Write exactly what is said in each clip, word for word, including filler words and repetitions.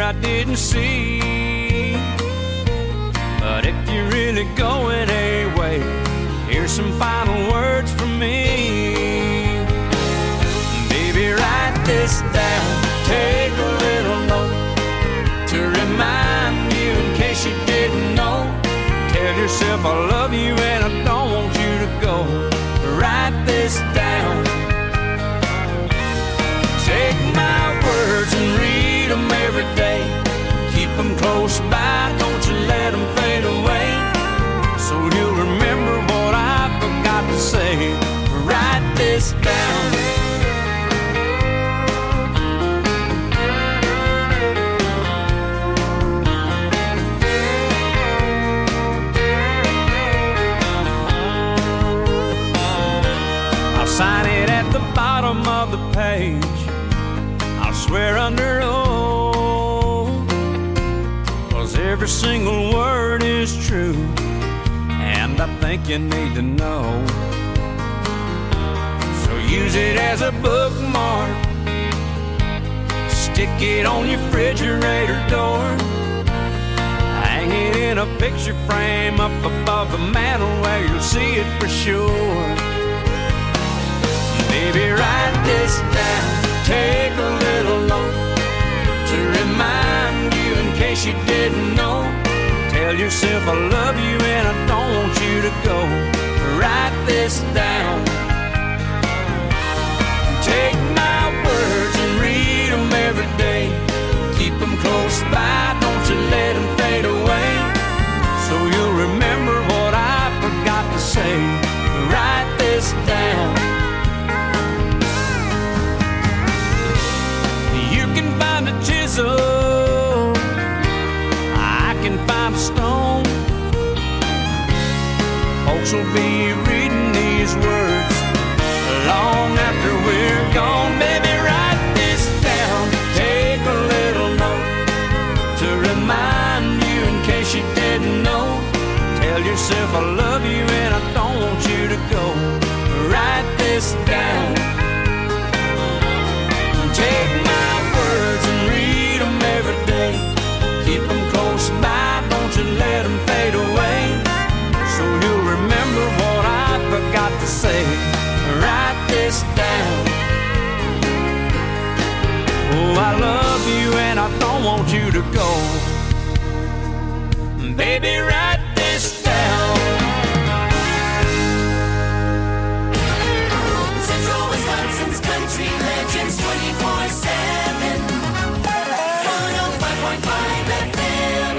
I didn't see. But if you're really going away, here's some final words from me. Baby, write this down, take a little note to remind you in case you didn't know. Tell yourself I love you and I don't want you to go. Write this down. Take my words and read them every day. Keep them close by, don't you let them fade away. So you'll remember what I forgot to say. Write this down. I'll sign it at the bottom of the page. I'll swear under oath, 'cause every single word is true, and I think you need to know. So use it as a bookmark, stick it on your refrigerator door, hang it in a picture frame up above the mantle where you'll see it for sure. Baby, write this down, take a little note to remind you in case you didn't know. Tell yourself I love you and I don't want you to go. Write this down. Take my words and read them every day. Keep them close by, don't you let them fade away. So you'll remember what I forgot to say. Write this down. You can find a chisel, I can find a stone. Folks will be reading these words long after we're gone. Baby, write this down, take a little note to remind you in case you didn't know. Tell yourself I love you and I don't want you to go. Write this down. Take my words and read them every day. Keep them close by, don't you let them fade away. So you'll remember what I forgot to say. Write this down. Oh, I love you and I don't want you to go. Baby, write this down. Central Wisconsin's country legends twenty-four seven. one oh five point five F M.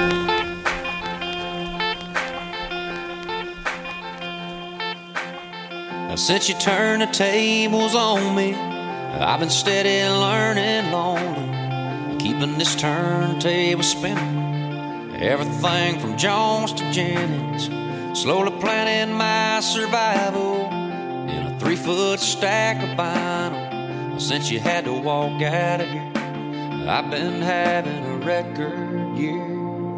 Now since you turned the tables on me, I've been steady learning lonely, keeping this turntable spinning. Everything from Jones to Jennings, slowly planning my survival in a three-foot stack of vinyl. Since you had to walk out of here, I've been having a record year.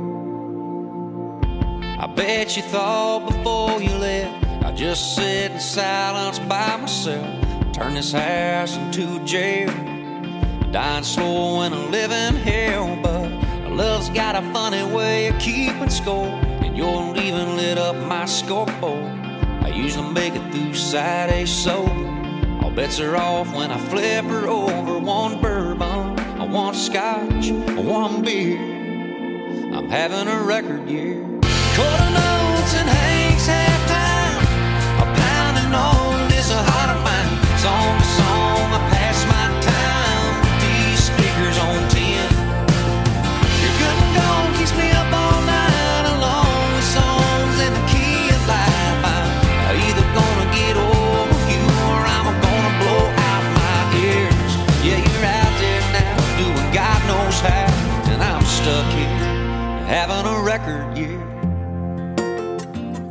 I bet you thought before you left I'd just sit in silence by myself, turn this house into a jail, dying slow in a living hell. But love's got a funny way of keeping score, and you're leaving lit up my scoreboard. I usually make it through Saturday sober. All bets are off when I flip her over. One bourbon, I want scotch, I want beer. I'm having a record year. Quarter notes and Hank's halftime, a pounding on this heart of mine. Song to song, I pass my time with these speakers on ten. You're good and gone, keeps me up all night alone with songs in the key of life. I'm either gonna get over you or I'm gonna blow out my ears. Yeah, you're out there now doing God knows how, and I'm stuck here having a record year.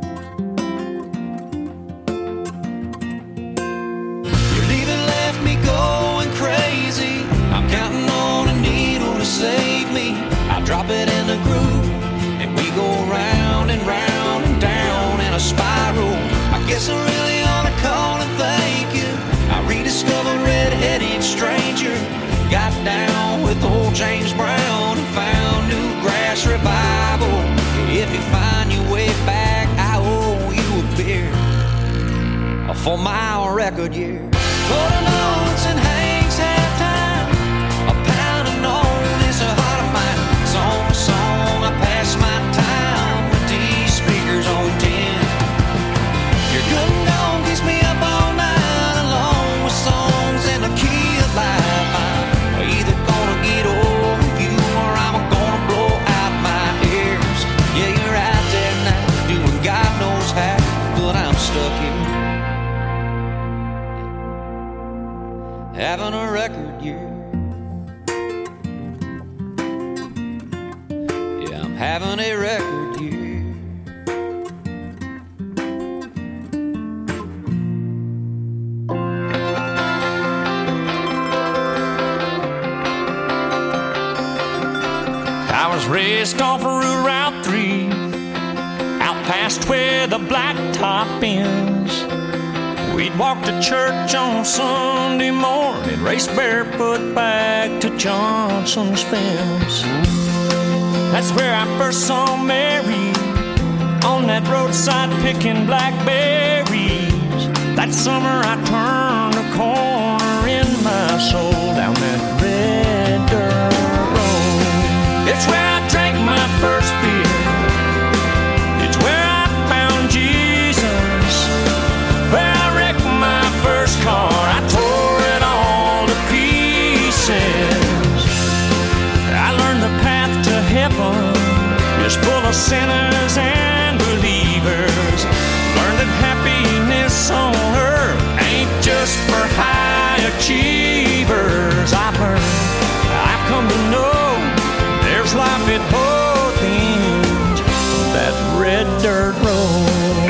for my record year. Golden notes and Hank's halftime, a pound of note is a heart of mine. Song to song, I pass my time with these speakers on ten. Your good and gone keeps me up all night, along with songs in the key of life. I'm either gonna get over you or I'm gonna blow out my ears. Yeah, you're out there now, doing God knows how, but I'm stuck here, having a record year. Yeah, I'm having a record year. I was raised off of Route three, out past where the blacktop ends. We'd walk to church on Sunday morning, race barefoot back to Johnson's fence. That's where I first saw Mary, on that roadside picking blackberries. That summer I turned a corner in my soul, down that red dirt road. It's where I drank my first beer, it's where I found Jesus, where I wrecked my first car, I tore it all to pieces. I learned the path to heaven is full of sinners and believers. Learned that happiness on earth ain't just for high achievers. I've learned, I've come to know there's life at both ends of that red dirt road.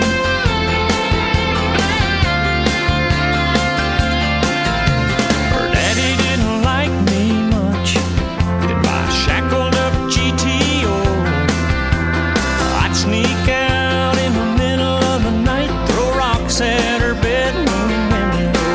Her daddy didn't like me much in my shackled up G T O. I'd sneak out in the middle of the night, throw rocks at her bedroom window.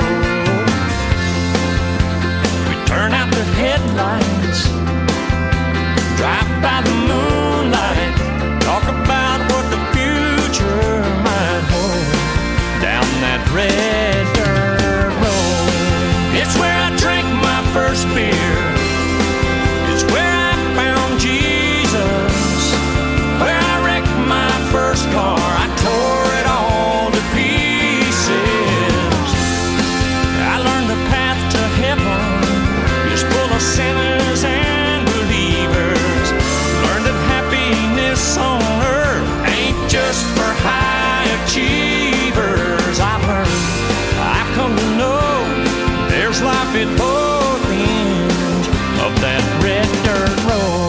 We'd turn out the headlights, drive by the moonlight, talk about what the future might hold, down that red dirt road. It's where I drank my first beer, it's where I found Jesus, where I wrecked my first car, I tore it all to pieces. I learned the path to heaven is full of sinners and believers. Learned that happiness on earth ain't just for high achievers. I've learned, I've come to know there's life at both ends of that red dirt road.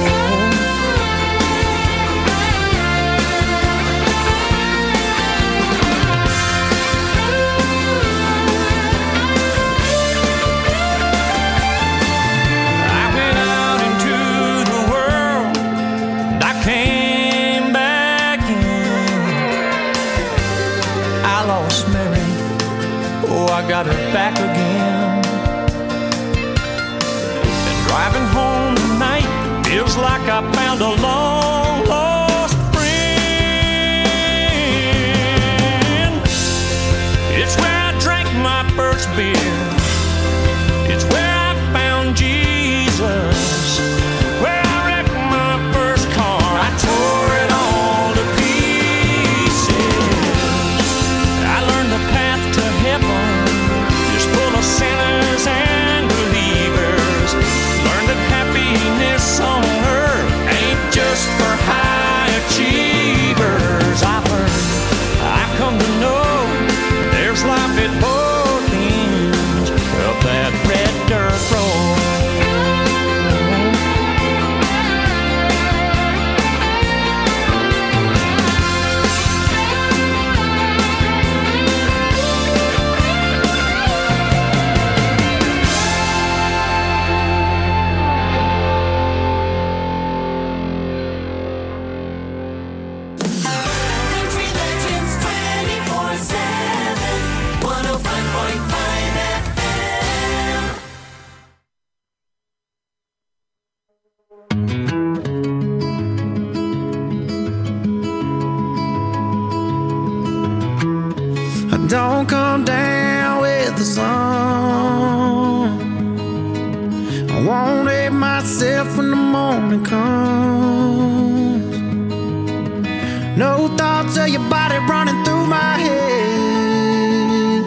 I went out into the world, and I came back in. I lost Mary, oh, I got her back again. And driving home tonight feels like I found a long lost friend. It's where I drank my first beer, it's where I found Jesus, where I wrecked my first car, I tore it all to pieces. I learned the path to heaven is full of sinners and believers. Learned that happiness on earth ain't just for high achievers. I've learned, I've come to know there's life at both ends of that red dirt road. Country Legends twenty-four seven, one oh five point five F M. And morning comes. No thoughts of your body running through my head.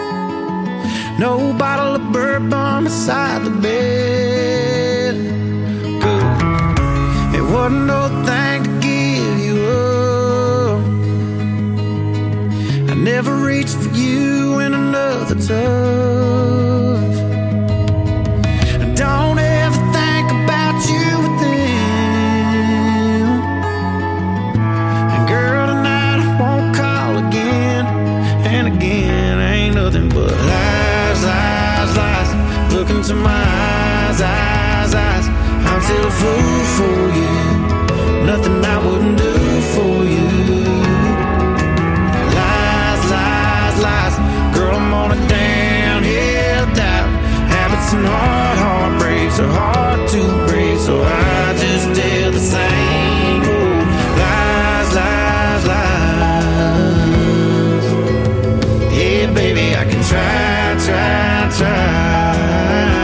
No bottle of bourbon beside the bed. Good. It wasn't no thing to give you up. I never reached for you in another touch. Don't ever think about you with them. And girl, tonight I won't call again. And again, ain't nothing but lies, lies, lies. Look into my eyes, eyes, eyes. I'm still a fool for you. Nothing I wouldn't do for you. Lies, lies, lies. Girl, I'm on a downhill dive. Habits and hard heartbreaks are hard to break, so I just tell the same old lies, lies, lies. Yeah, baby, I can try, try, try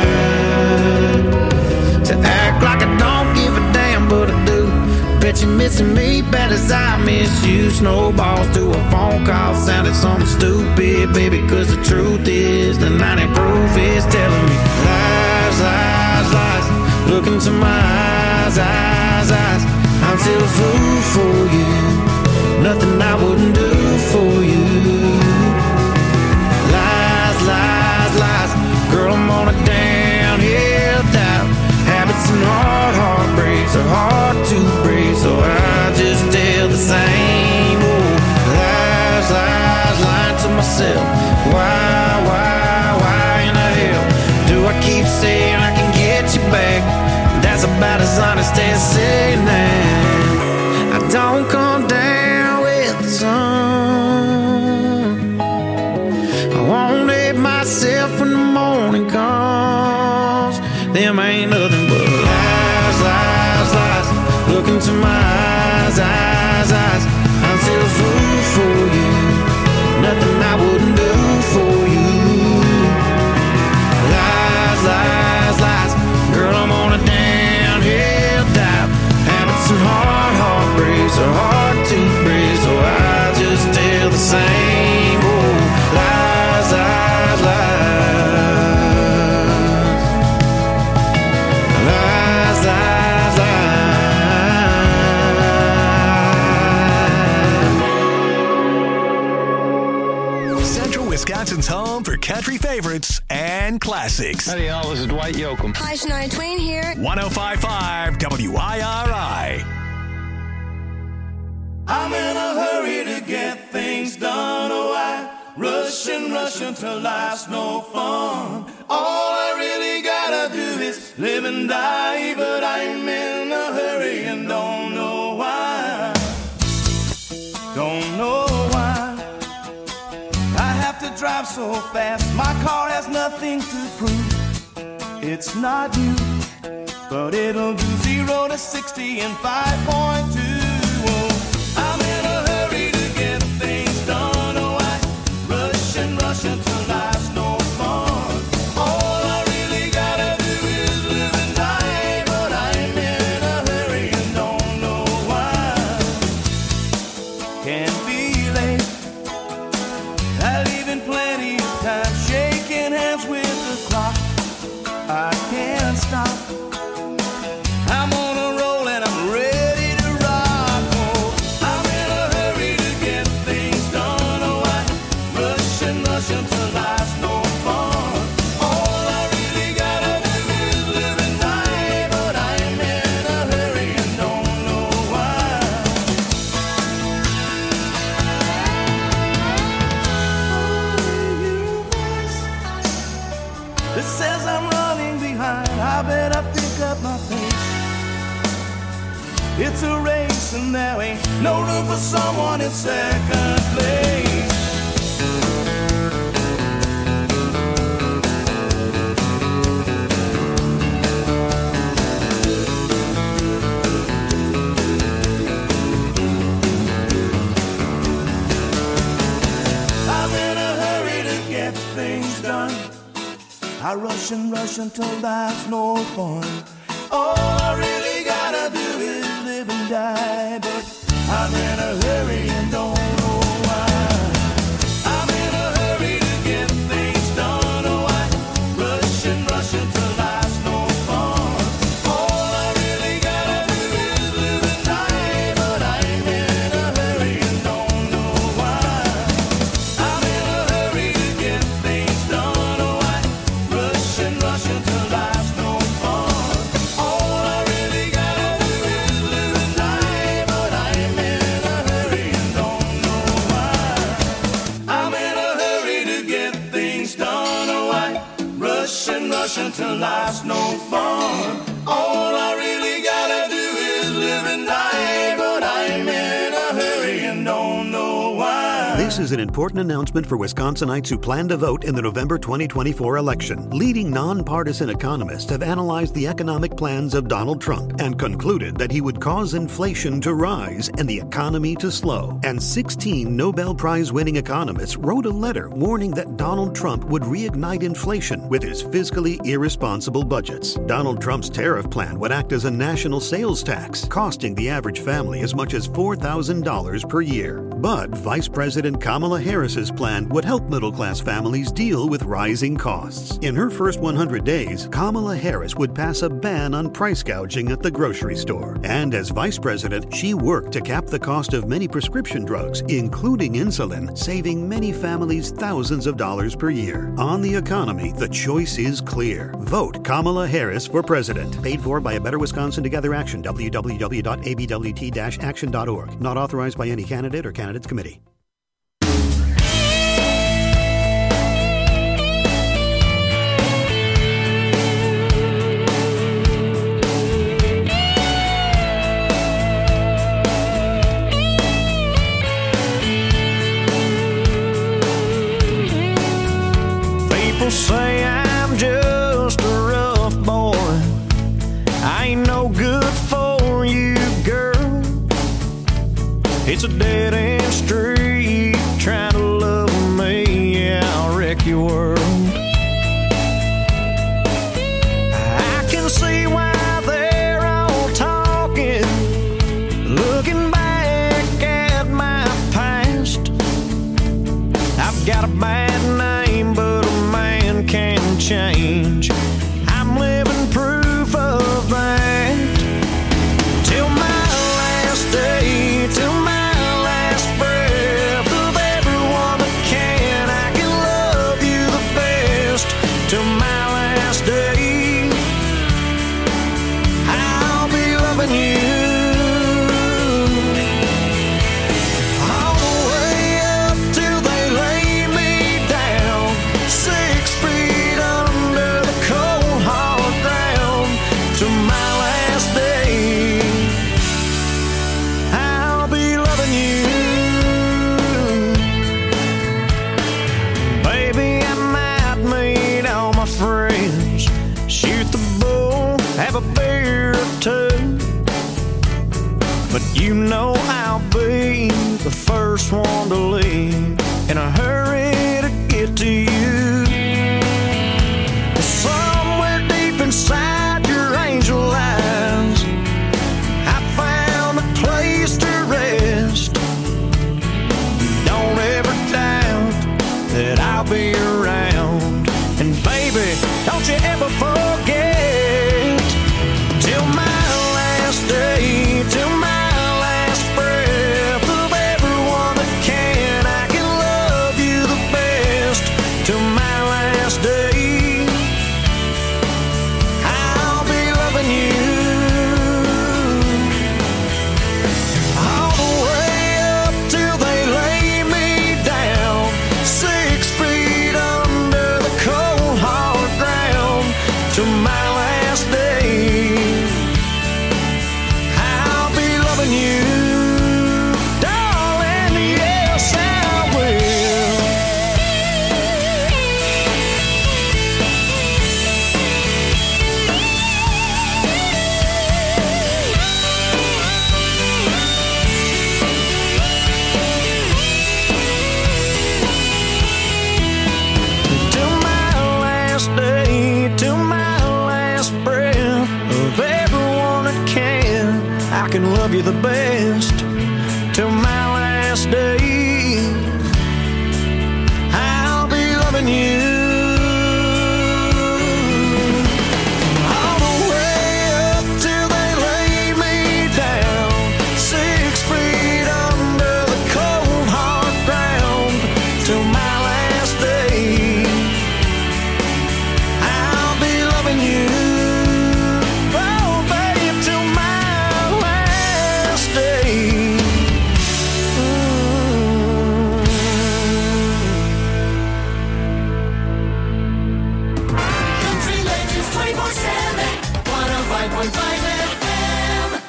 to act like I don't give a damn, but I do. Bet you're missing me bad as I miss you. Snowballs to a phone call sounded something stupid, baby, cause the truth is the ninety proof is telling me lies, lies, lies. Look into my eyes, eyes, eyes. I'm still a fool for you. Nothing I wouldn't do for you. Lies, lies, lies. Girl, I'm on a downhill dive. Habits and hard heartbreaks are hard to break, so I just tell the same old lies, lies, lying to myself. Why, why, why in the hell do I keep saying I can get you back? That's about as honest as saying that I don't come down with the sun. I won't hate myself when the morning comes. Them ain't nothing but lies, lies, lies. Look into my eyes, eyes, eyes. I'm still a fool for you. Nothing I wouldn't do for you. Lies, lies, lies. Girl, I'm on a downhill dive. Habits and hard heartbreaks are hard to break, so I just tell the same old lies, lies, lies. Lies, lies, lies. Central Wisconsin's home for country favorites and classics. Howdy, y'all. This is Dwight Yoakam. Hi, Shania Twain here. one oh five point five W I R I. I'm in a hurry to get things done. Oh, I rush and rush until life's no fun. All I really gotta do is live and die, but I'm in a hurry and don't know why. Don't know why I have to drive so fast. My car has nothing to prove. It's not new, but it'll do zero to sixty in five point two. Oh, I'm in a hurry to get things done. Oh, I rush and rush until life's no fun. All I really gotta do is live and die, but I'm in a hurry and don't know why. Can't be late. I leave in plenty of time, shaking hands with the clock. I can't stop. I'm on a roll and I'm ready to rock. Oh, I'm in a hurry to get things done. Oh, I rush and rush until life's no fun. All I really gotta do is live and die, but I'm in a hurry and don't know why. It says I'm running behind. I better pick up my pace. It's a race and there ain't no room for someone in second place. I'm in a hurry to get things done. I rush and rush until life's no fun. All I really gotta live and die, but I'm in a hurry and don't know why. I'm in a hurry to get things done, oh I rush and rush until life's no fun. All I really gotta do is live and die, but I'm in a hurry and don't know why. I'm in a hurry to get things done, oh I rush and rush until life's no fun. All I really gotta do is live and die, but I'm in a hurry and don't know why. I'm in a hurry to get things done, oh I rush and rush until life's no fun. All I really gotta do is live and die, but I'm in a hurry and don't know why. This is an important announcement for Wisconsinites who plan to vote in the November twenty twenty-four election. Leading nonpartisan economists have analyzed the economic plans of Donald Trump and concluded that he would cause inflation to rise and the economy to slow. And sixteen Nobel Prize-winning economists wrote a letter warning that Donald Trump would reignite inflation with his fiscally irresponsible budgets. Donald Trump's tariff plan would act as a national sales tax, costing the average family as much as four thousand dollars per year. But Vice President Kamala Harris's plan would help middle-class families deal with rising costs. In her first one hundred days, Kamala Harris would pass a ban on price gouging at the grocery store. And as Vice President, she worked to cap the cost of many prescription drugs, including insulin, saving many families thousands of dollars per year. On the economy, the choice is clear. Vote Kamala Harris for president. Paid for by A Better Wisconsin Together Action, w w w dot a b w t dash action dot org. Not authorized by any candidate or candidates committee. People say I'm just a rough boy. I ain't no good for you, girl. It's a dead-end street trying to love me. Yeah, I'll wreck your world. I can see why they're all talking, looking back at my past. I've got a bad name, but a man can change. I'm living proof of that. Till my last day, till my last breath, of everyone that can, I can love you the best. Till my last day, I'll be loving you. All the way up till they lay me down, six feet under the cold hard ground. Till my last day, I'll be loving you. Baby, I might meet all my friends, shoot the bull, have a beer or two, but you know I'll be the first one to leave in a hurry to get to you. Somewhere deep inside your angel eyes, I found a place to rest. Don't ever doubt that I'll be around. And baby, don't you ever forget, till my last day, till my last breath, of everyone that can, I can love you the best. Till my can love you the best till my last day. I'll be loving you all the way up till they lay me down, six feet under the cold hard ground till my last day. I'll be loving you, oh babe, till my last day. Country Legends twenty-four seven, one oh five point five F M.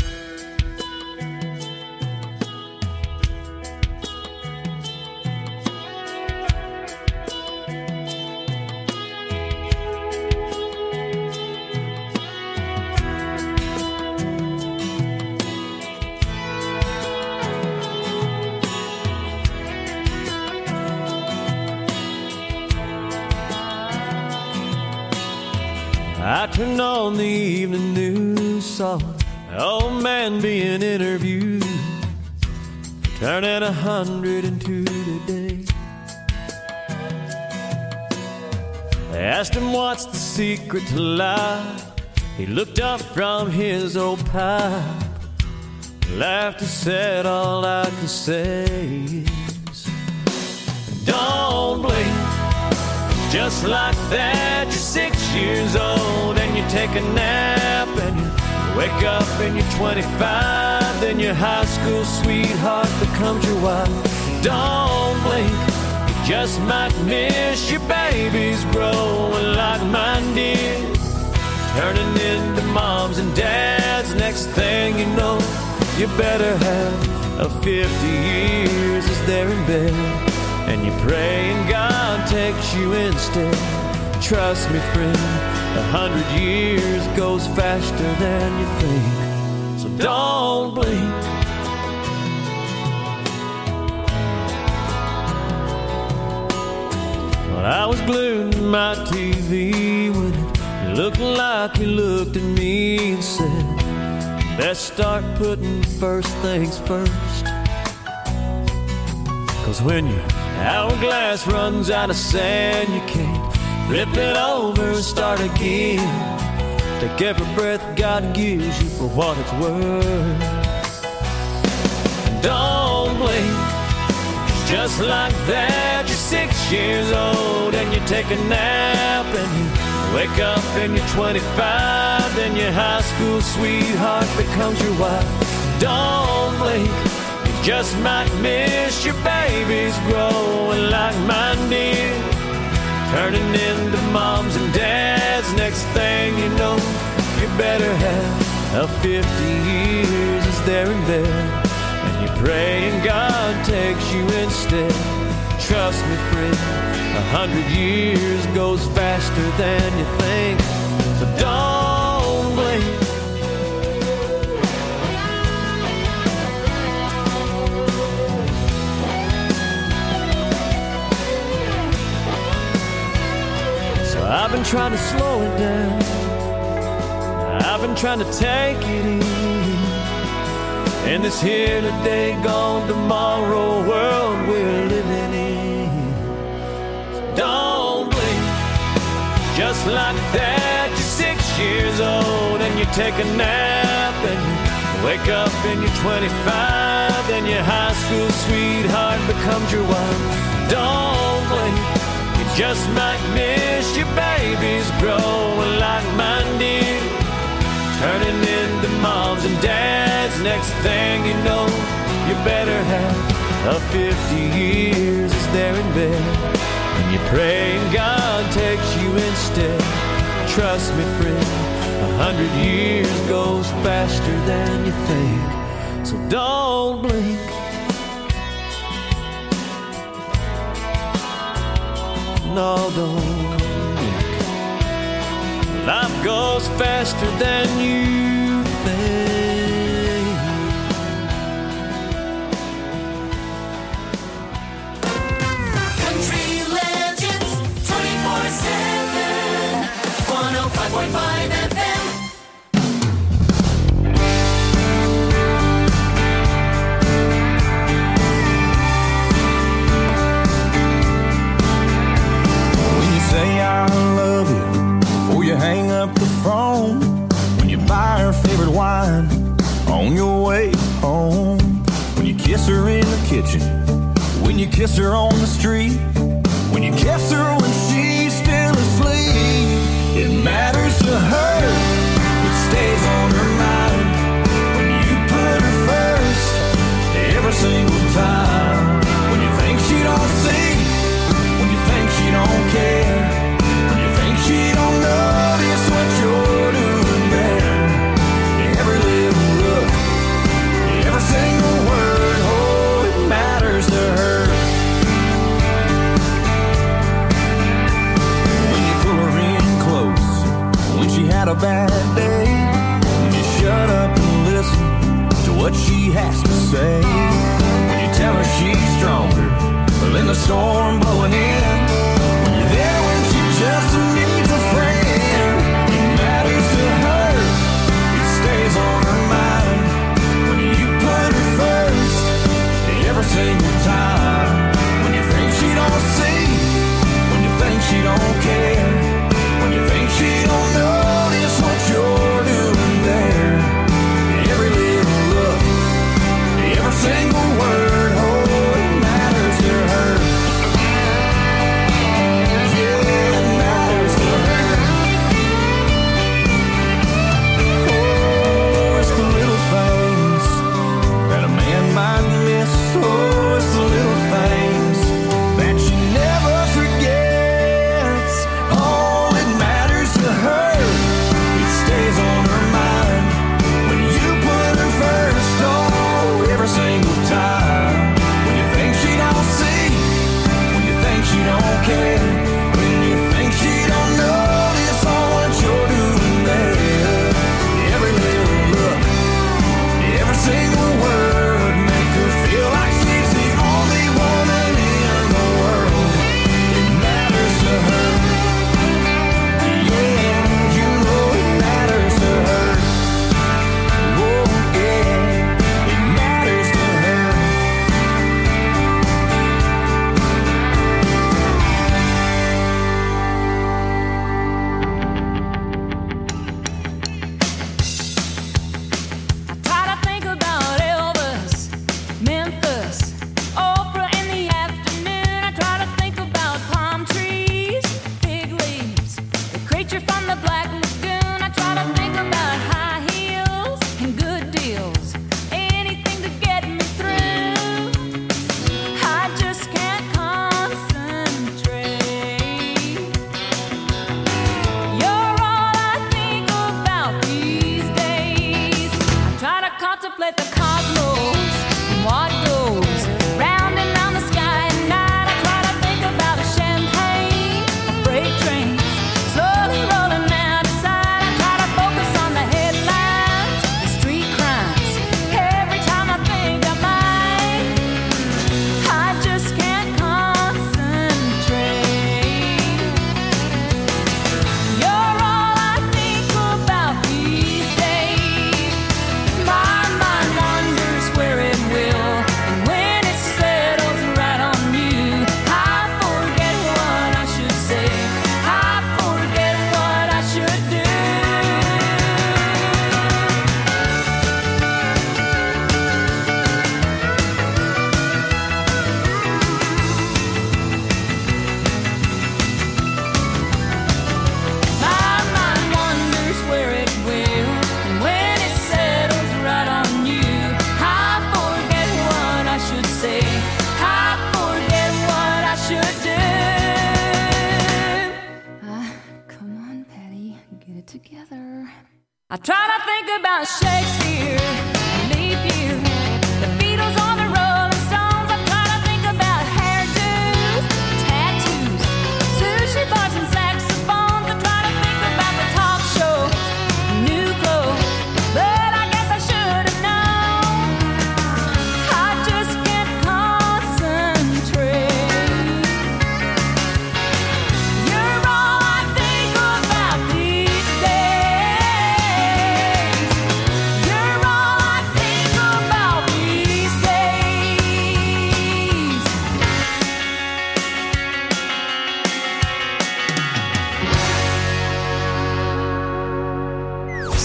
I turned on the evening news, saw an old man being interviewed, turning a hundred and two today. They asked him what's the secret to life. He looked up from his old pipe, laughed and said, all I can say is, don't blink. Just like that, you're six years old and you take a nap and you wake up and you're twenty-five. Then your high school sweetheart becomes your wife. Don't blink, you just might miss your babies growing like mine did, turning into moms and dads. Next thing you know, you better have a fifty years as they're in bed, and you pray and God takes you instead. Trust me, friend, a hundred years goes faster than you think, so don't blink. Well, I was glued to my T V when it looked like you looked at me and said, best start putting first things first. Cause when your hourglass runs out of sand, you can't flip it over and start again. Take every breath God gives you for what it's worth. Don't blink, just like that, you're six years old and you take a nap and you wake up and you're twenty-five. Then your high school sweetheart becomes your wife. Don't blink, just might miss your babies growing like mine did, turning into moms and dads. Next thing you know, you better have a fifty years as they're in bed, and you pray and God takes you instead. Trust me, friend, a hundred years goes faster than you think, so don't blink. I've been trying to slow it down, I've been trying to take it easy, in this here today, gone tomorrow world we're living in. So don't blink, just like that, you're six years old and you take a nap and you wake up and you're twenty-five. Then your high school sweetheart becomes your wife. Don't blink, just might miss your babies growing like mine did, turning into moms and dads. Next thing you know, you better have a fifty years as they're in bed, and you pray and God takes you instead. Trust me, friend, a hundred years goes faster than you think, so don't blink. No, don't blink. Life goes faster than you think. Country Legends twenty-four seven, one oh five point five F M. up the phone, when you buy her favorite wine on your way home, when you kiss her in the kitchen, when you kiss her on the street, when you kiss her when she's still asleep. It matters to her, it stays on her mind when you put her first every single time. When you think she don't see, when you think she don't care, when you think she don't notice what you're doing there. Every little look, every single word, oh, it matters to her. When you pull her in close, when she had a bad day, when you shut up and listen to what she has to say, when you tell her she's stronger than the storm blowing in, when you're there when she just needs a friend. It matters to her, it stays on her mind when you put her first every single time. When you think she don't see, when you think she don't care, when you think she don't notice what you're doing there. Every little look, every single word, oh, it matters to her. Yeah, it matters to her. Oh, it's the little things that a man might miss. Oh, it's the little things that she never forgets. Oh, it matters to her, it stays on her mind when you put her first. Oh, every single time. When you think she don't see, when you think she don't care, when you think she don't notice all what you're doing there. Every little look, every single word, make her feel like she's the only woman in the world. It matters to her. Yeah, you know it matters to her. Oh, yeah, it matters to her. I try to think about Elvis, Memphis, Oprah in the afternoon. I try to think about palm trees, fig leaves, the creature from the Black Lagoon. I try to think about high heels and good deals, anything to get me through. I just can't concentrate. You're all I think about these days. I try to contemplate the cosmos and what goes round and round the sky at night. I try to think about a champagne, freight trains, slowly rolling out of sight. I try to focus on the headlines, the street crimes. Every time I think I might, I just can't concentrate. You're all I think about these days. My mind wanders where it will, and when it settles right on you, I forget what I should say. I forget what I should do. My mind wanders where it will, and when it settles right on you, I forget what I should say. I forget what I should do. Ah, come on, Patty, get it together. I try to think about Shakespeare, leap year, the Beatles on the Rolling Stones. I try to think about hairdos, tattoos, sushi bars and saxophones. I try to think about the talk shows, new clothes, but I guess I should have known. I just can't concentrate. You're all I think about these days. You're all I think about these days.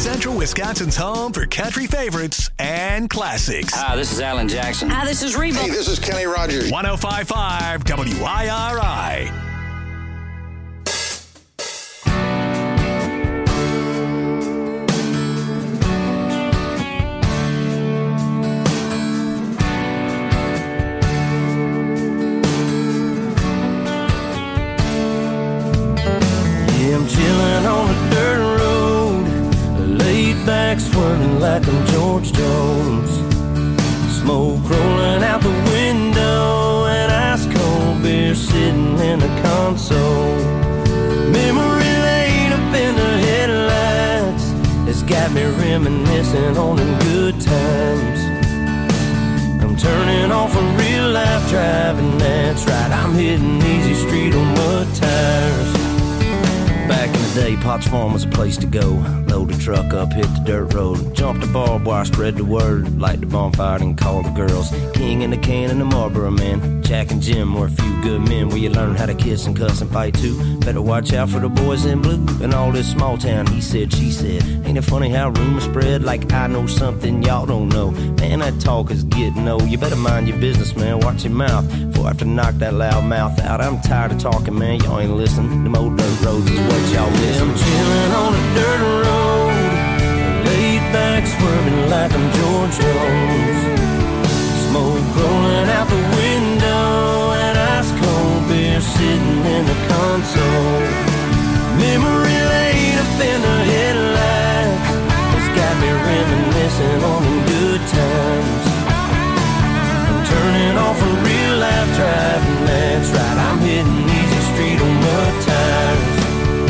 Central Wisconsin's home for country favorites and classics. Hi, this is Alan Jackson. Hi, this is Reba. Hey, this is Kenny Rogers. one oh five point five W I R I. Swerving like I'm George Jones. Smoke rolling out the window, and ice cold beer sitting in the console. Memory lane up in the headlights has got me reminiscing on them good times. I'm turning off a real life driving, that's right, I'm hitting easy street on mud tires. Back in the day, Potts Farm was a place to go. Load the truck up, hit the dirt road. Jump the barbed wire, spread the word. Light the bonfire and call the girls. King and the can and the Marlboro man. Jack and Jim were a few good men where you learn how to kiss and cuss and fight too. Better watch out for the boys in blue and all this small town. He said, she said. Ain't it funny how rumors spread like I know something y'all don't know? Man, that talk is getting old. You better mind your business, man. Watch your mouth before I have to knock that loud mouth out. I'm tired of talking, man. Y'all ain't listening. Them old dirt roads is what y'all miss. I'm chilling on a dirt road, laid back swerving like I'm George Jones. Smoke rolling out the window, and ice cold beer sitting in the console. Memory lane up in the headlights has got me reminiscing on them good times. I'm turning off a real life driving, that's right, I'm hitting easy street on mud tires.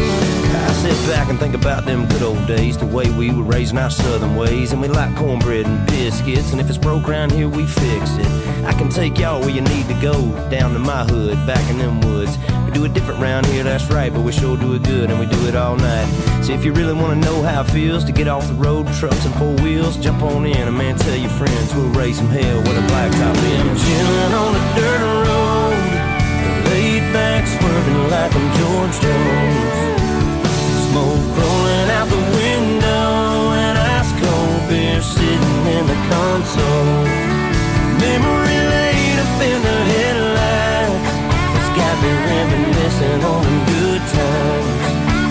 Sit back and think about them good old days, the way we were raising our southern ways, and we like cornbread and biscuits, and if it's broke around here, we fix it. I can take y'all where you need to go, down to my hood, back in them woods. We do it different round here, that's right, but we sure do it good, and we do it all night. So if you really want to know how it feels to get off the road, trucks and four wheels, jump on in, and man, tell your friends we'll raise some hell with a blacktop in. I'm chilling on a dirt road, laid back swerving like I'm George Jones. Smoke rolling out the window, and ice cold beer sitting in the console. Memory lane up in the headlights has got me reminiscing on them good times.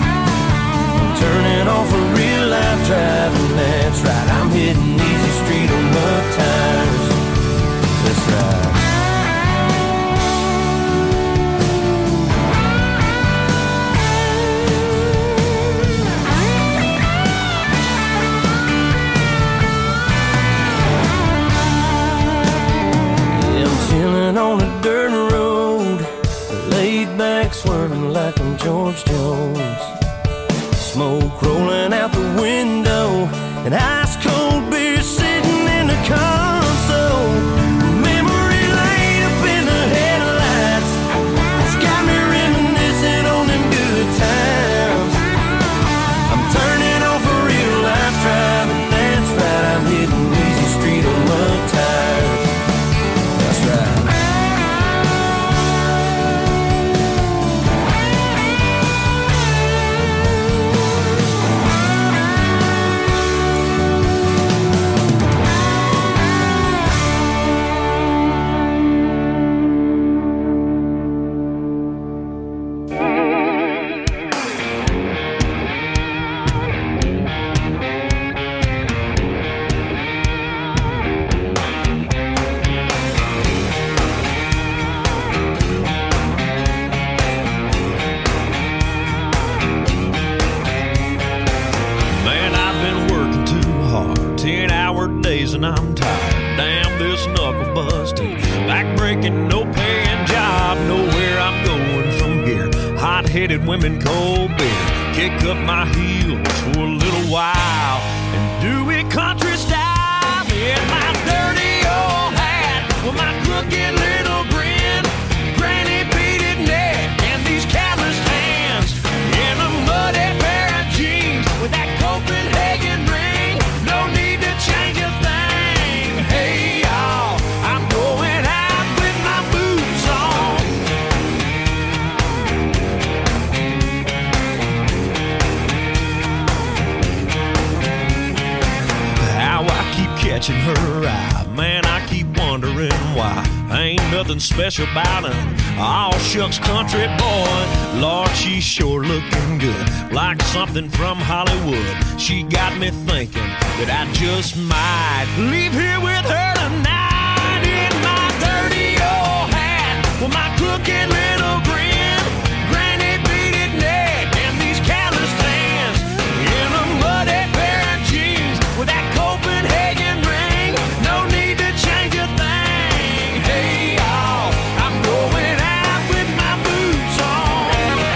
I'm turning off a real life driving, that's right, I'm hitting easy street on mud tires. That's right. On a dirt road, laid back swerving like I'm George Jones. Smoke rolling out the window, and ice cold beer sitting in the console. Memory lane up in the headlights, it's got me reminiscing on them good times. I'm turning off a real life driving, that's right, I'm hitting easy street on mud tires. That's right. And I'm tired, damn this knuckle busting, back-breaking, no paying job, nowhere I'm going from here. Hot-headed women, cold beer, kick up my heels for a little while and do it country style. In my dirty old hat with my crooked little grin, granny beaded neck and these calloused hands, in a muddy pair of jeans with that Copenhagen ring, no need to change a thing. Hey y'all, I'm going out with my boots on. catching her eye. Man, I keep wondering why. Ain't nothing special about her. All shucks country boy. Lord, she's sure looking good, like something from Hollywood. She got me thinking that I just might leave here with her tonight in my dirty old hat with my crooked little grin, granny beaded neck, and these callous hands in a muddy pair of jeans with that Copenhagen ring. No need to change a thing. Hey, y'all, I'm going out with my boots on.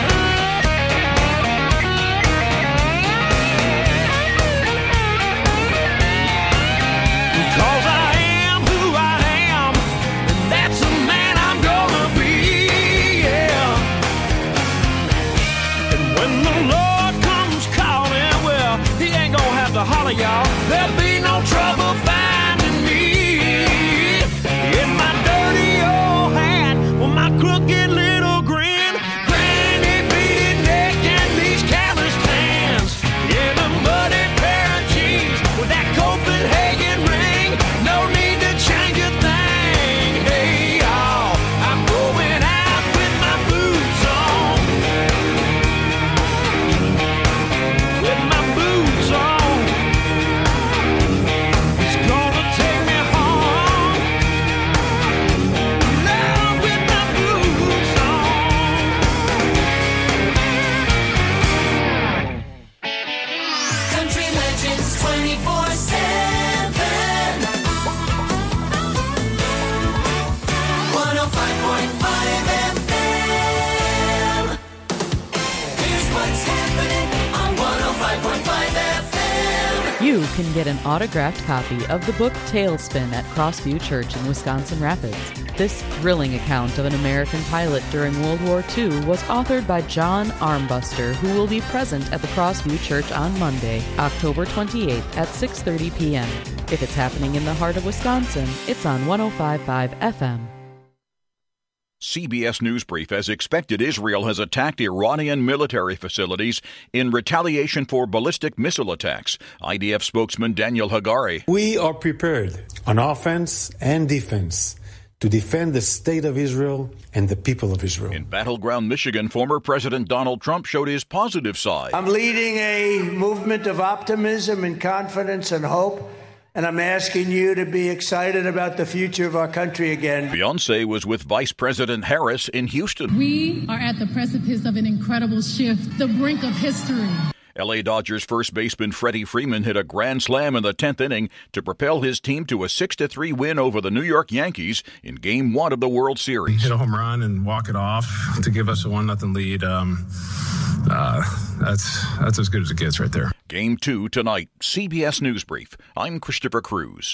Because I am who I am, and that's the man I'm gonna be, yeah. And when the Lord comes calling, well, he ain't gonna have to holler, y'all. There'll be no trouble finding me in my dirty old hat with my crooked little grin, granny beaded neck, and these callous hands in a muddy pair of jeans with that Copenhagen ring. No need to change a thing. Hey, y'all, I'm going out with my boots on. With my boots on. It's gonna take me home. Now with my boots on. Country Legends twenty-four seven. one oh five point five F M. Here's what's happening on one oh five point five F M. You can get an autographed copy of the book Tailspin at Crossview Church in Wisconsin Rapids. This thrilling account of an American pilot during World War Two was authored by John Armbuster, who will be present at the Crossview Church on Monday, October twenty-eighth at six thirty p.m. If it's happening in the heart of Wisconsin, it's on one oh five point five F M. C B S News Brief. As expected, Israel has attacked Iranian military facilities in retaliation for ballistic missile attacks. I D F spokesman Daniel Hagari. We are prepared on offense and defense to defend the state of Israel and the people of Israel. In Battleground, Michigan, former President Donald Trump showed his positive side. I'm leading a movement of optimism and confidence and hope, and I'm asking you to be excited about the future of our country again. Beyonce was with Vice President Harris in Houston. We are at the precipice of an incredible shift, the brink of history. L A Dodgers first baseman Freddie Freeman hit a grand slam in the tenth inning to propel his team to a six to three win over the New York Yankees in Game one of the World Series. Hit a home run and walk it off to give us a one nothing lead. Um, uh, that's that's as good as it gets right there. Game two tonight. C B S News Brief. I'm Christopher Cruz.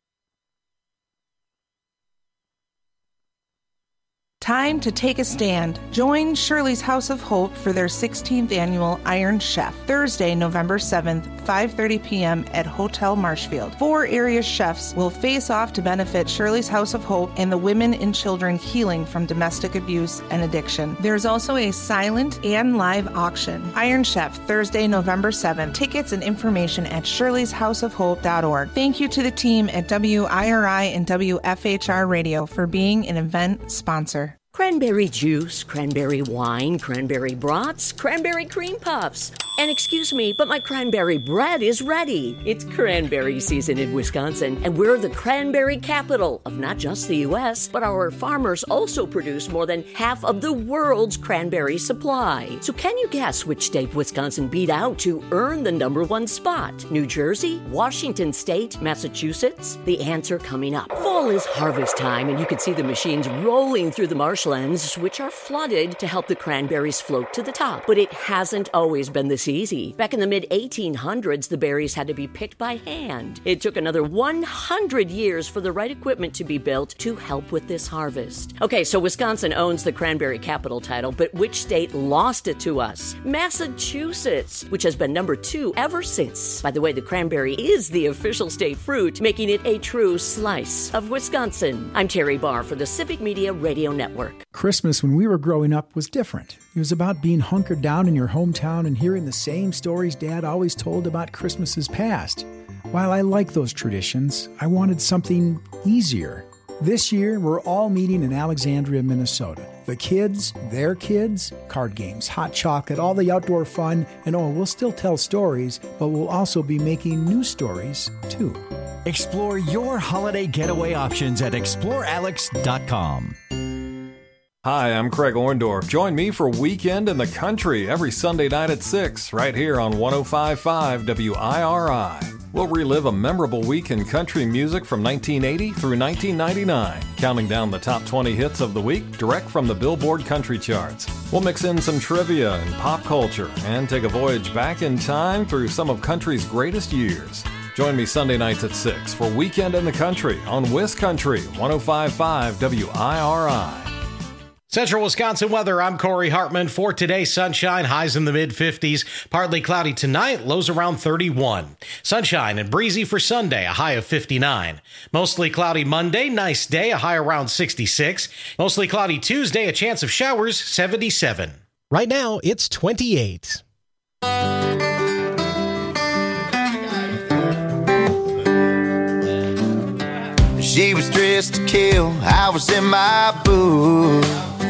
Time to take a stand. Join Shirley's House of Hope for their sixteenth annual Iron Chef, Thursday, November seventh, five thirty p.m. at Hotel Marshfield. Four area chefs will face off to benefit Shirley's House of Hope and the women and children healing from domestic abuse and addiction. There's also a silent and live auction. Iron Chef, Thursday, November seventh. Tickets and information at shirleys house of hope dot org. Thank you to the team at W I R I and W F H R Radio for being an event sponsor. Cranberry juice, cranberry wine, cranberry brats, cranberry cream puffs. And excuse me, but my cranberry bread is ready. It's cranberry season in Wisconsin, and we're the cranberry capital of not just the U S, but our farmers also produce more than half of the world's cranberry supply. So can you guess which state Wisconsin beat out to earn the number one spot? New Jersey, Washington State, Massachusetts? The answer coming up. Fall is harvest time, and you can see the machines rolling through the marshlands, which are flooded to help the cranberries float to the top. But it hasn't always been this easy. Back in the mid eighteen hundreds, the berries had to be picked by hand. It took another one hundred years for the right equipment to be built to help with this harvest. Okay, so Wisconsin owns the cranberry capital title, but which state lost it to us? Massachusetts, which has been number two ever since. By the way, the cranberry is the official state fruit, making it a true slice of Wisconsin. I'm Terry Barr for the Civic Media Radio Network. Christmas when we were growing up was different. It was about being hunkered down in your hometown and hearing the same stories Dad always told about Christmases past. While I like those traditions, I wanted something easier. This year, we're all meeting in Alexandria, Minnesota. The kids, their kids, card games, hot chocolate, all the outdoor fun, and oh, we'll still tell stories, but we'll also be making new stories, too. Explore your holiday getaway options at explore alex dot com. Hi, I'm Craig Orndorff. Join me for Weekend in the Country every Sunday night at six, right here on one oh five point five W I R I. We'll relive a memorable week in country music from nineteen eighty through nineteen ninety-nine, counting down the top twenty hits of the week direct from the Billboard Country Charts. We'll mix in some trivia and pop culture and take a voyage back in time through some of country's greatest years. Join me Sunday nights at six for Weekend in the Country on WisCountry one oh five point five W I R I. Central Wisconsin weather, I'm Corey Hartman. For today, sunshine, highs in the mid-fifties. Partly cloudy tonight, lows around thirty-one. Sunshine and breezy for Sunday, a high of fifty-nine. Mostly cloudy Monday, nice day, a high around sixty-six. Mostly cloudy Tuesday, a chance of showers, seventy-seven. Right now, it's twenty-eight. She was dressed to kill, I was in my boots.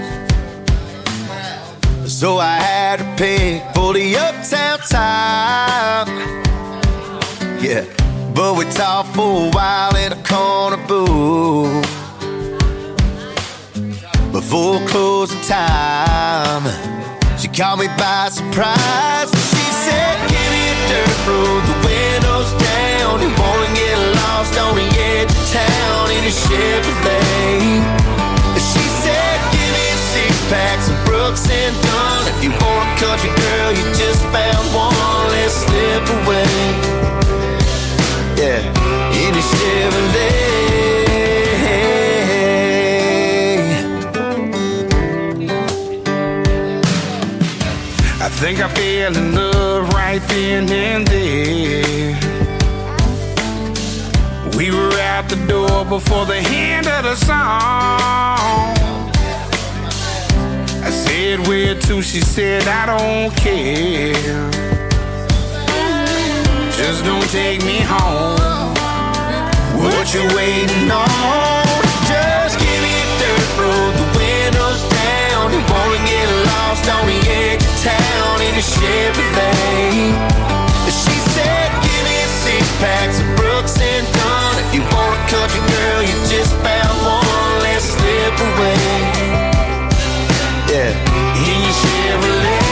So I had to pick for the uptown time. Yeah, but we talked for a while in a corner booth before closing time. She caught me by surprise. She said, give me a dirt road, the windows down. You wanna get lost on the edge of town in a Chevrolet. She said, give me a six-pack, some Brooks and Dunn. If you want a country girl, you just found one. Let's slip away. Yeah, in a Chevrolet. I think I fell in love right then and there. We were out the door before the end of the song. I said, where to? She said, I don't care. Just don't take me home. What you waiting on? Just give me a dirt road, the windows down. You wanna get lost on the edge of town in a Chevrolet. She said, give me a six-pack, some Brooks and Dunn. If you want a country girl, you just found one. Let's slip away. Yeah, in your Chevrolet.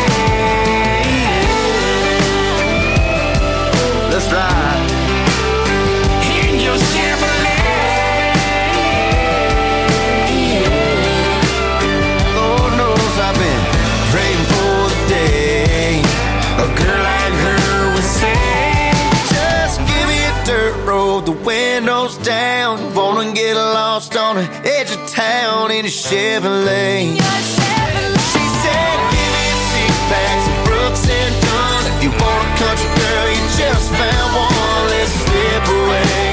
Let's ride. In your Chevrolet. Lord knows I've been praying for the day a girl like her would say, just give me a dirt road, the windows down. Wanna get lost on the edge of town in a Chevrolet. She said, give me a six-pack, some Brooks and Dunn. If you want a country girl, you just found one. Let's slip away.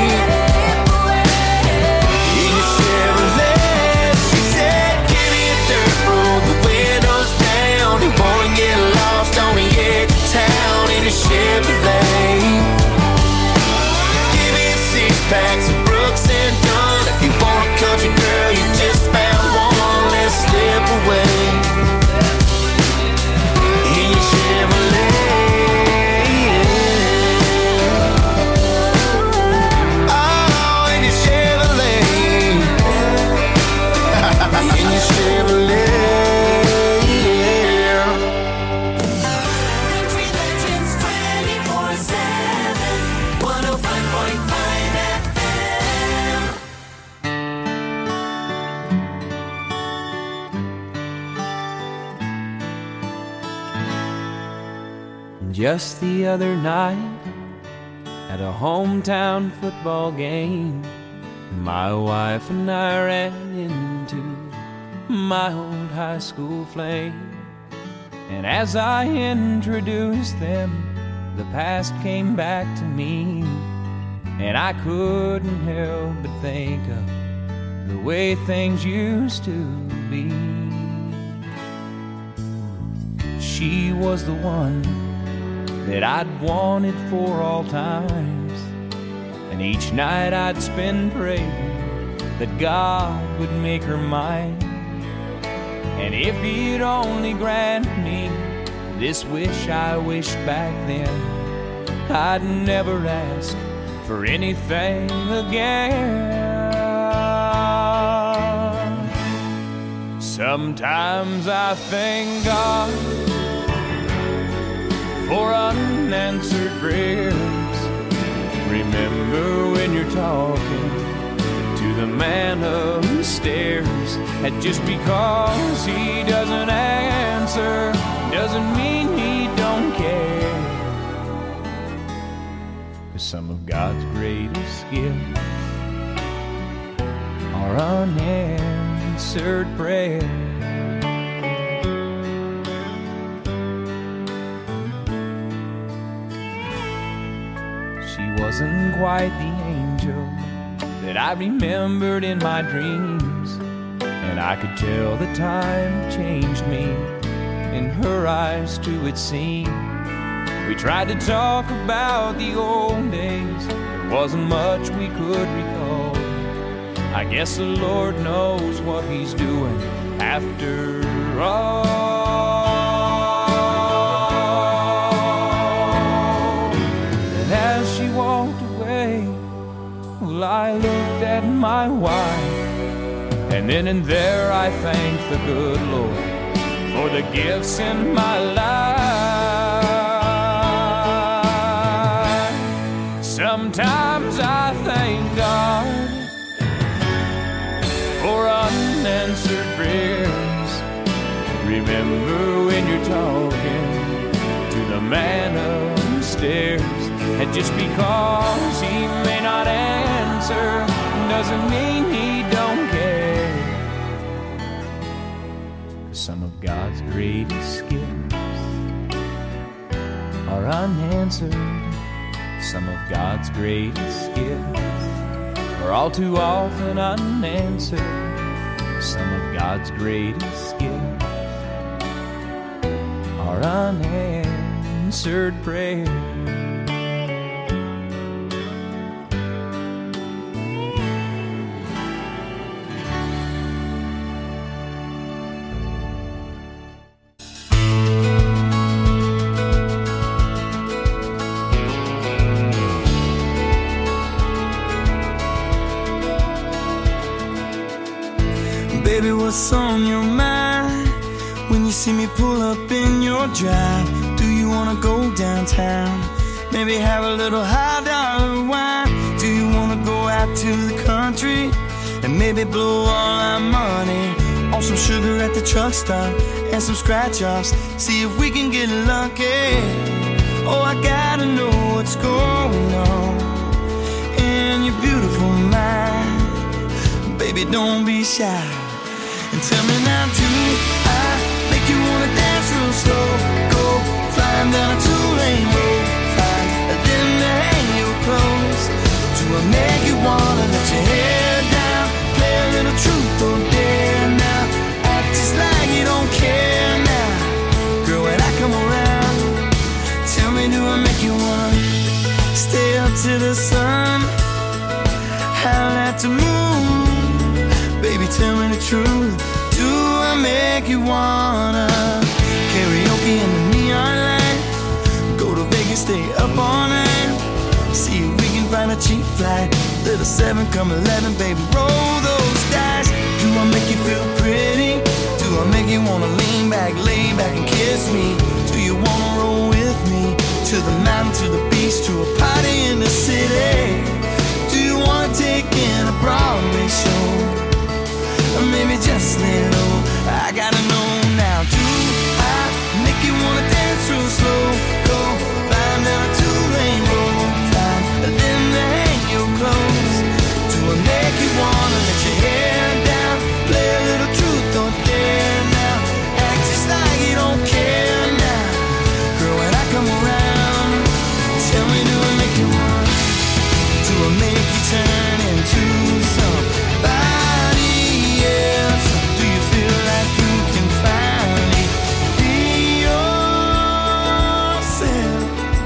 In your Chevrolet. She said, give me a dirt road, the windows down. You wanna get lost on the edge of town in a Chevrolet. Give me a six-pack, some Brooks and Dunn. If you want a country girl, you just found one. Let's slip away. In your Chevrolet. Oh, in your Chevrolet. In your Chevrolet. Country Legends twenty-four seven, one oh five point five F M. Just the other night, at a hometown football game, my wife and I ran into my old high school flame. And as I introduced them, the past came back to me, and I couldn't help but think of the way things used to be. She was the one that I'd wanted for all times. And each night I'd spend praying that God would make her mine. And if he'd only grant me this wish I wished back then, I'd never ask for anything again. Sometimes I thank God for unanswered prayers. Remember when you're talking to the man upstairs, and just because he doesn't answer doesn't mean he don't care. 'Cause some of God's greatest gifts are unanswered prayers. She wasn't quite the angel that I remembered in my dreams, and I could tell the time changed me. In her eyes too it seemed. We tried to talk about the old days, there wasn't much we could recall. I guess the Lord knows what he's doing after all. And as she walked away, well, I looked at my wife, and then and there I thanked the good Lord for the gifts in my life. Sometimes I thank God for unanswered prayers. Remember when you're talking to the man upstairs, and just because he may not answer doesn't mean he don't care. Some of God's greatest gifts are unanswered. Some of God's greatest gifts are all too often unanswered. Some of God's greatest gifts are unanswered prayers. Baby, what's on your mind when you see me pull up in your drive? Do you wanna go downtown? Maybe have a little high dollar wine? Do you wanna go out to the country and maybe blow all our money on some sugar at the truck stop and some scratch offs? See if we can get lucky. Oh, I gotta know what's going on in your beautiful mind. Baby, don't be shy. And tell me now, do I make you wanna dance real slow? Go flying down a two-lane road, find a limb to hang your clothes. Do I make you wanna let your hair down, play a little truth or dare now? Act just like you don't care now. Girl, when I come around, tell me, do I make you wanna stay up to the sun, howl at the moon? Baby, tell me the truth. Do I make you wanna karaoke in the neon light? Go to Vegas, stay up all night. See if we can find a cheap flight. Little seven, come eleven, baby, roll those dice. Do I make you feel pretty? Do I make you wanna lean back, lay back and kiss me? Do you wanna roll with me to the mountain, to the beach, to a party in the city? Do you wanna take in a Broadway show? Or maybe just lay low. I gotta know now. Do I make you wanna dance real slow? Go flying down a two-lane road, find a limb to hang your clothes. Do I make you wanna let your hair down, play a little truth or dare now? Act just like you don't care now. Girl, when I come around, tell me, do I make you wanna? Do I make you turn into somebody else? Do you feel like you can finally be yourself?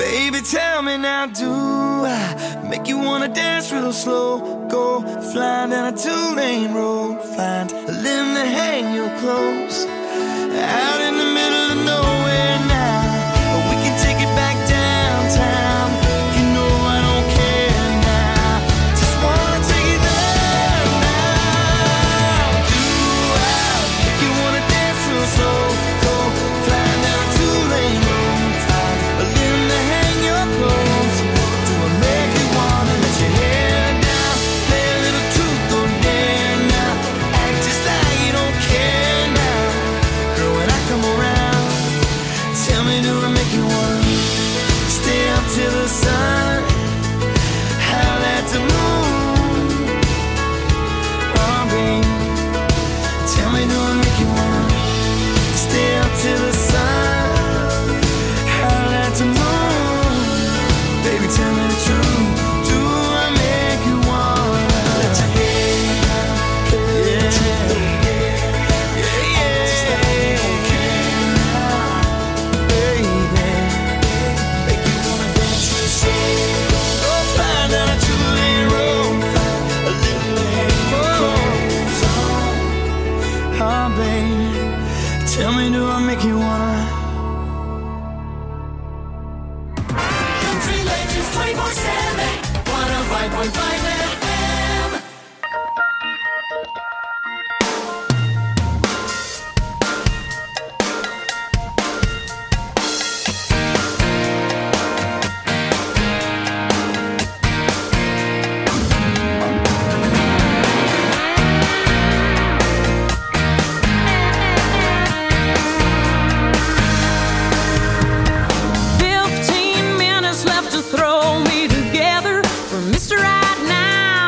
Baby, tell me now, do I make you wanna dance real slow? Go flying down a two-lane road, find a limb to hang your clothes. Out in the middle of nowhere now, we can take it back downtown. You know I don't care now, just wanna take it there now. Do I make you wanna dance real slow? Go flying down a two-lane road, find a limb to hang your clothes. Do I make you wanna let your hair down, play a little truth or dare now, act just like you don't care now. Girl, when I come around, tell me, do I make you wanna stay up till the sun, howl at the moon? Oh, babe, tell me, do I make you wanna stay up till the sun, howl at the moon? Baby, tell me the truth, do I make you wanna let your hair down, play a little truth or dare? Yeah, yeah, just like you don't care now, baby. Make you wanna dance real slow. Go flying down a two-lane road, find a little lane clothes on. Oh, baby, tell me, do I make you wanna? Country Legends twenty-four seven, one oh five point five F M. Fifteen minutes left to throw me together for Mister Right Now.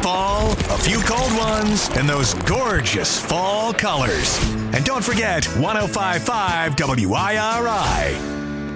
fall, a few cold ones, and those gorgeous fall colors. And don't forget one oh five point five W I R I.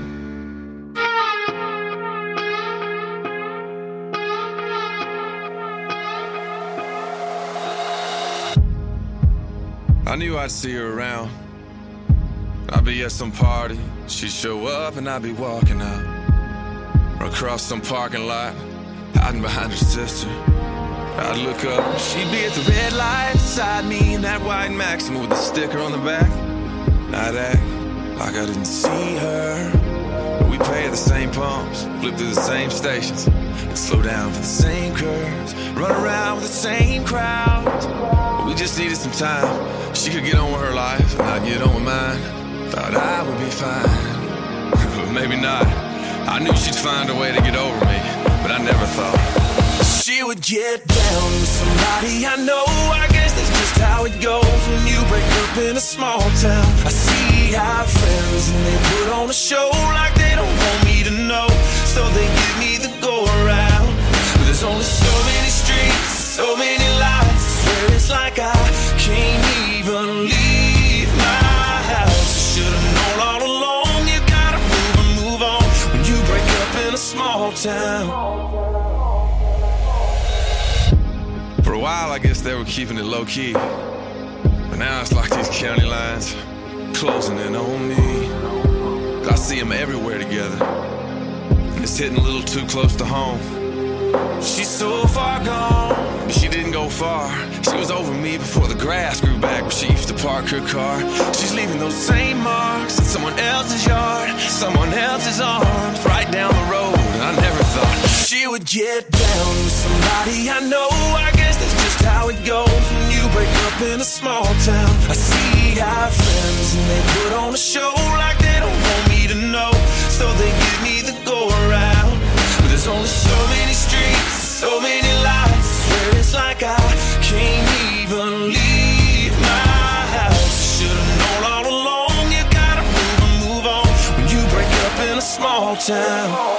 I knew I'd see her around. I'd be at some party, she'd show up and I'd be walking out. Or across some parking lot, hiding behind her sister. I'd look up, she'd be at the red light beside me in that white Maxima with a sticker on the back. I'd act like I didn't see her. But we pay at the same pumps, flip through the same stations, and slow down for the same curves, run around with the same crowds. But we just needed some time. She could get on with her life, and I'd get on with mine. Thought I would be fine, but maybe not. I knew she'd find a way to get over me, but I never thought she would get down with somebody I know. I guess that's just how it goes when you break up in a small town. I see our friends and they put on a show like they don't want me to know, so they give me the go around. But there's only so many streets, so many lights. I swear it's like I can't even leave my house. Should've known all along, you gotta move and move on when you break up in a small town. For a while, I guess they were keeping it low key, but now it's like these county lines closing in on me. I see them everywhere together, and it's hitting a little too close to home. She's so far gone, but she didn't go far. She was over me before the grass grew back where she used to park her car. She's leaving those same marks in someone else's yard, someone else's arms, right down the road. And I never thought she would get down with somebody I know. I guess that's just how it goes when you break up in a small town. I see our friends and they put on a show like they don't want me to know, so they give me the go around. But there's only so many streets, so many lights. I swear it's like I can't even leave my house. Should've known all along, you gotta move and move on when you break up in a small town.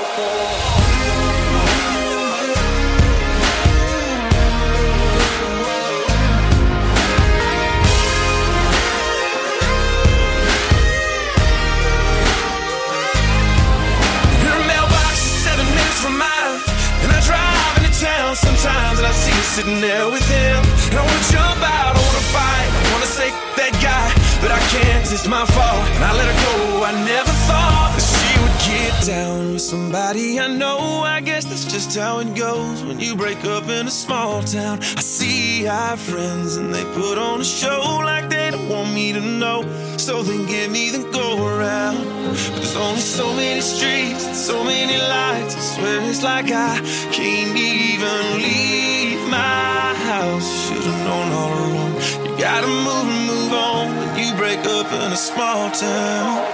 Sometimes and I see you sitting there with him, and I wanna jump out, I wanna fight, I wanna say that guy, but I can't, 'cause it's my fault, and I let her go. I never thought that she would get down with somebody I know. I guess that's just how it goes when you break up in a small town. I see our friends and they put on a show like they don't want me to know, so they give me the go around. But there's only so many streets and so many lights. I swear it's like I can't even leave my house. Should've known all along, you gotta move and move on when you break up in a small town.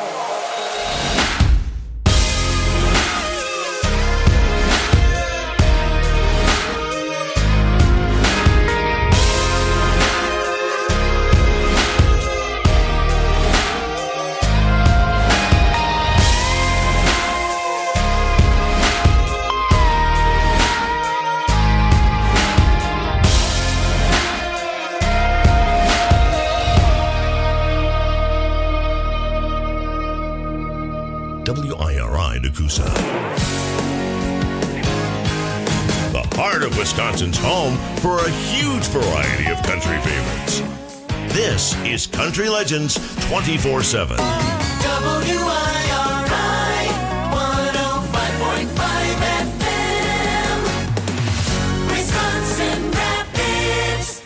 W I R I Nakusa. The heart of Wisconsin's home for a huge variety of country favorites. This is Country Legends twenty-four seven. W I R I one oh five point five F M, Wisconsin Rapids.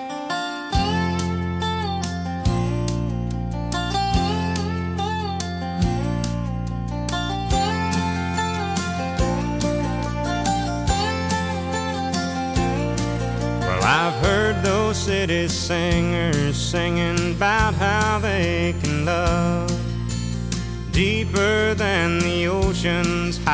I've heard those city singers singing about how they can love deeper than the ocean